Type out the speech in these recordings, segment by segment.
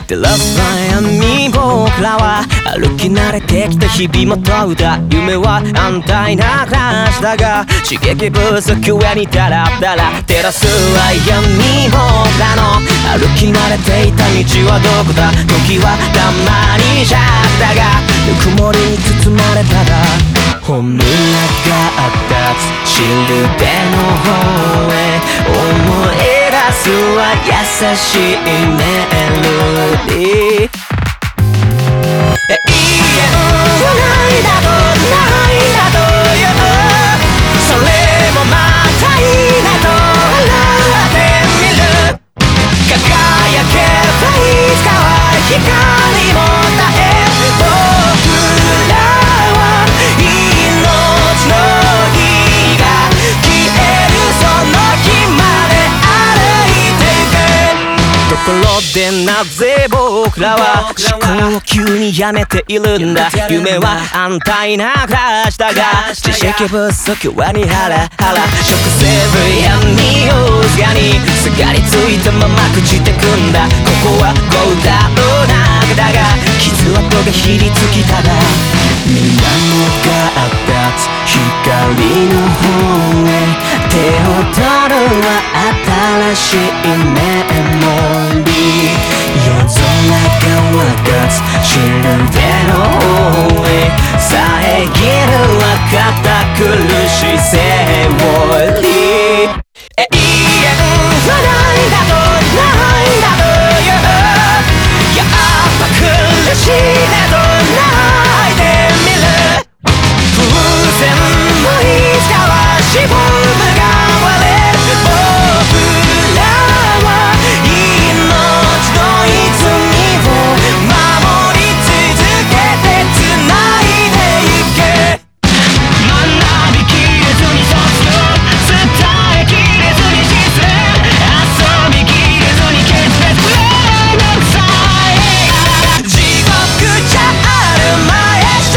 照らす悩み僕らは歩き慣れてきた日々も問うた夢は安泰な暮らしだが刺激不足上にダラダラ照らす悩み僕らの歩き慣れていた道はどこだ時はたまにシャクだがぬくもりに包まれたら本音が立つシルベの方へ思い出すは優しいメロディー永遠はないだとないだというそれもまたいいなと笑ってみる輝けばいつかは光も絶え僕らは命の火が消えるその日まで歩いてゆくところでなぜ僕らは思考を急にやめているんだ夢は安泰な暮らしだが知識不足はにハラハラ食せぶ闇をすがにすがりついたまま朽ちてくんだここはゴーダの中だが傷跡がひりつきただ水面が立つ光の方へ手を取るは新しいメモリー夜空が湧かすシルベの方へ遮るは堅苦しいセオリー永遠はないだとないだというやっぱ苦しいねと泣いてみる風船もいつかはしぼむが割れる僕らは命の泉を守り続けて繋いでゆけ学びきれずに卒業伝えきれずに実践遊びきれずに決別めんどくさい地獄じゃあるまいして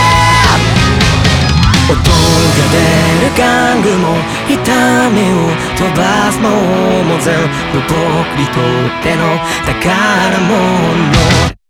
音が出る玩具も痛みを飛ばすのも全部僕にとっての宝物